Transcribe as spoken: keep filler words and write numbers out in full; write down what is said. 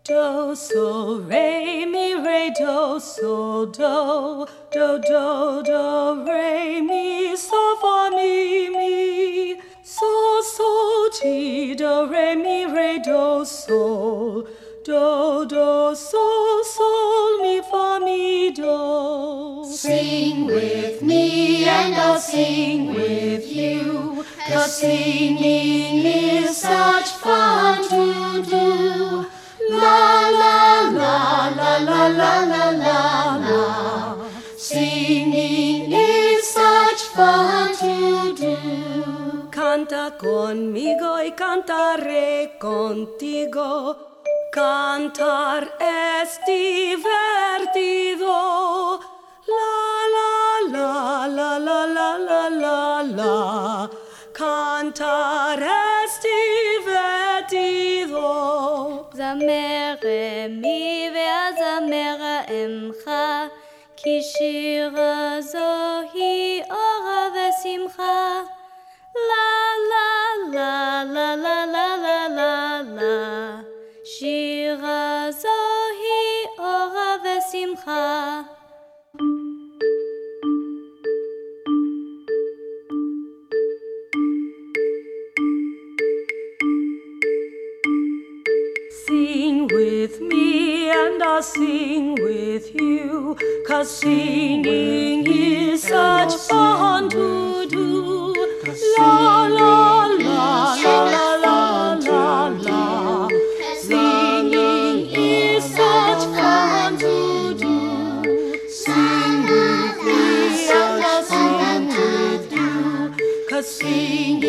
Do, so, re, mi, re, do, so, do, do, do, do, re, mi, so, fa, mi, mi, so, so, ti, do, re, mi, re, do, sol, do, do, sol, sol, mi, fa, mi, do. Sing with me and I'll sing with you, 'cause singing is such fun to do. La la la la la la la la la. Singing is such fun to do. Canta conmigo y cantaré contigo. Cantar es divertido. La la la la la la la la la. Cantar es divertido. זמר אמי והזמר אמך, כי שיר זוהי אורה ושמחה. לה לה לה לה לה לה לה לה לה, שיר זוהי אורה ושמחה. Sing with me and I'll sing with you, 'cause singing is such fun to do. La la la la la la la. Singing is such fun to do. Sing with me and I'll sing with you, 'cause singing